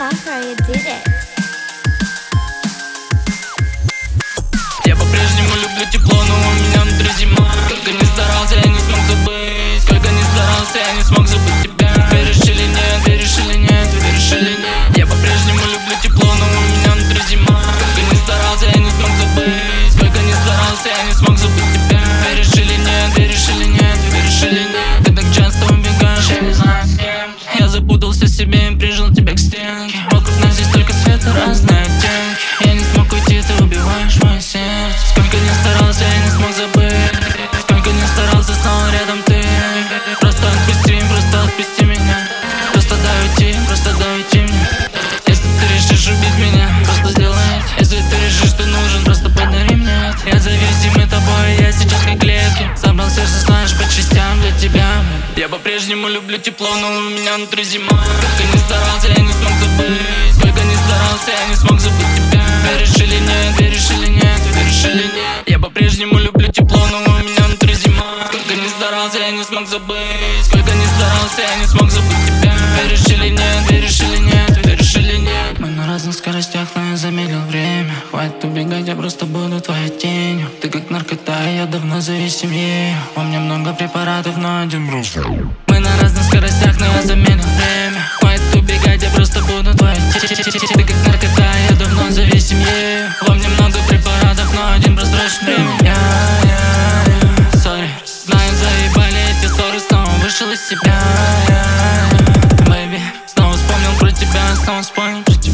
Sakura, you did it. Я по-прежнему люблю тепло, но у меня внутри зима. Сколько не старался, я не смог забыть. Сколько не старался, я не смог забыть тебя. Веришь или нет, веришь или нет, веришь или нет. Я по-прежнему люблю тепло, но у меня внутри зима. Сколько не старался, я не смог забыть. Сколько не старался, я не смог забыть тебя. Веришь или нет, веришь или нет, веришь или нет. Ты так часто убегаешь, я не знаю с кем. Я запутался в себе и прижал тебя к стенке. Вокруг нас здесь только света, разные оттенки. Я не смог уйти, ты убиваешь мое сердце. Сколько не старался, я не смог забыть. Сколько не старался, снова рядом ты. Просто отпусти меня. Просто дай уйти мне. Если ты решишь убить меня, просто сделай это. Если ты решишь, ты нужен, просто подари мне это. Я зависимый тобой, я сейчас как клетки. Собрал сердце, знаешь, по частям для тебя. Я по-прежнему люблю тепло, но у меня внутри зима. Сколько не старался, я не смог забыть. Сколько не старался, я не смог забыть тебя. Веришь или нет, веришь или нет, веришь или нет. Я по-прежнему люблю тепло, но у меня внутри зима. Сколько не старался, я не смог забыть. Сколько не старался, я не смог забыть тебя. Веришь или нет, веришь или нет, веришь или нет. Мы на разных скоростях, но я замедлил время. Хватит убегать, я просто буду твоей тенью. Ты как наркота, и я давно зависим ею. У меня много препаратов, но один брус. Мы на разных скоростях, но я замедлил время. Хватит убегать, я просто буду твоей тенью. Ты как наркота, я давно зависим ею. Во мне много препаратов, но один прозрачный время. Сори, знаю, заебали эти ссоры. Снова вышел из себя. Бэйби, снова вспомнил про тебя, снова вспомнил про тебя.